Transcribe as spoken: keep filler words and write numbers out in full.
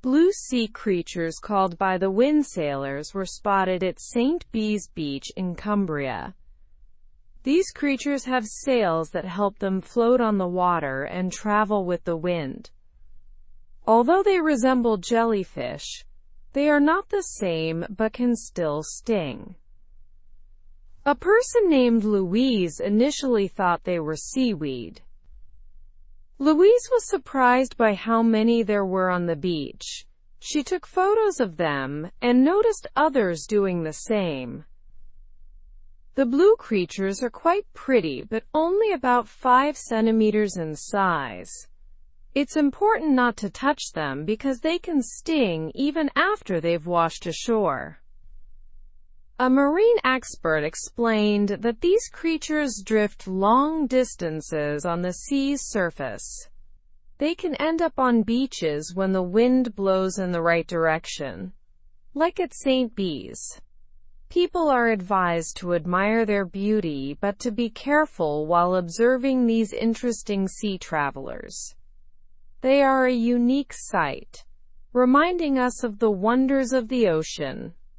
Blue sea creatures called by the wind sailors were spotted at Saint Bees Beach in Cumbria. These creatures have sails that help them float on the water and travel with the wind. Although they resemble jellyfish, they are not the same but can still sting. A person named Louise initially thought they were seaweed. Louise was surprised by how many there were on the beach. She took photos of them, and noticed others doing the same. The blue creatures are quite pretty but only about five centimeters in size. It's important not to touch them because they can sting even after they've washed ashore. A marine expert explained that these creatures drift long distances on the sea's surface. They can end up on beaches when the wind blows in the right direction, like at Saint Bees. People are advised to admire their beauty but to be careful while observing these interesting sea travelers. They are a unique sight, reminding us of the wonders of the ocean.